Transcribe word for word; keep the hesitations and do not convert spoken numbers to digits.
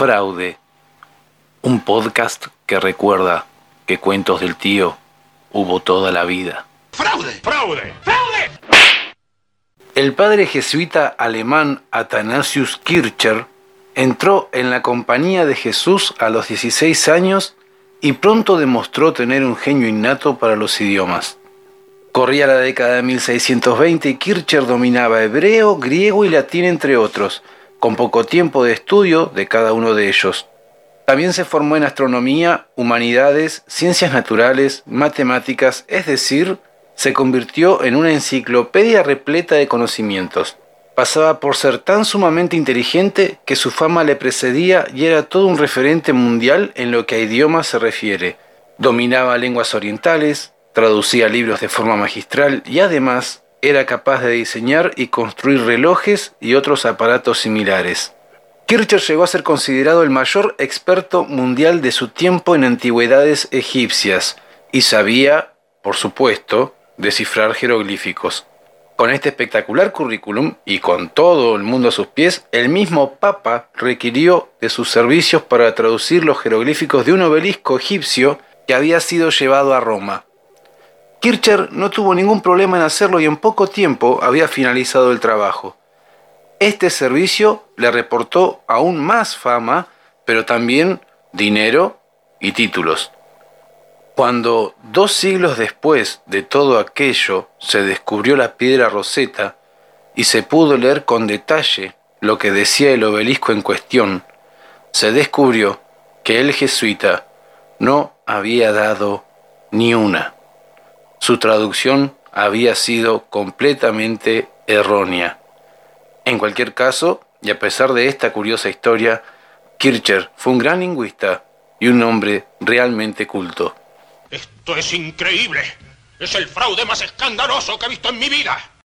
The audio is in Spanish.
Fraude, un podcast que recuerda que cuentos del tío hubo toda la vida. ¡Fraude! ¡Fraude! ¡Fraude! El padre jesuita alemán Athanasius Kircher entró en la Compañía de Jesús a los dieciséis años y pronto demostró tener un genio innato para los idiomas. Corría la década de mil seiscientos veinte y Kircher dominaba hebreo, griego y latín, entre otros, con poco tiempo de estudio de cada uno de ellos. También se formó en astronomía, humanidades, ciencias naturales, matemáticas, es decir, se convirtió en una enciclopedia repleta de conocimientos. Pasaba por ser tan sumamente inteligente que su fama le precedía y era todo un referente mundial en lo que a idiomas se refiere. Dominaba lenguas orientales, traducía libros de forma magistral y además era capaz de diseñar y construir relojes y otros aparatos similares. Kircher llegó a ser considerado el mayor experto mundial de su tiempo en antigüedades egipcias y sabía, por supuesto, descifrar jeroglíficos. Con este espectacular currículum y con todo el mundo a sus pies, el mismo Papa requirió de sus servicios para traducir los jeroglíficos de un obelisco egipcio que había sido llevado a Roma. Kircher no tuvo ningún problema en hacerlo y en poco tiempo había finalizado el trabajo. Este servicio le reportó aún más fama, pero también dinero y títulos. Cuando, dos siglos después de todo aquello, se descubrió la piedra Rosetta y se pudo leer con detalle lo que decía el obelisco en cuestión, se descubrió que el jesuita no había dado ni una. Su traducción había sido completamente errónea. En cualquier caso, y a pesar de esta curiosa historia, Kircher fue un gran lingüista y un hombre realmente culto. ¡Esto es increíble! ¡Es el fraude más escandaloso que he visto en mi vida!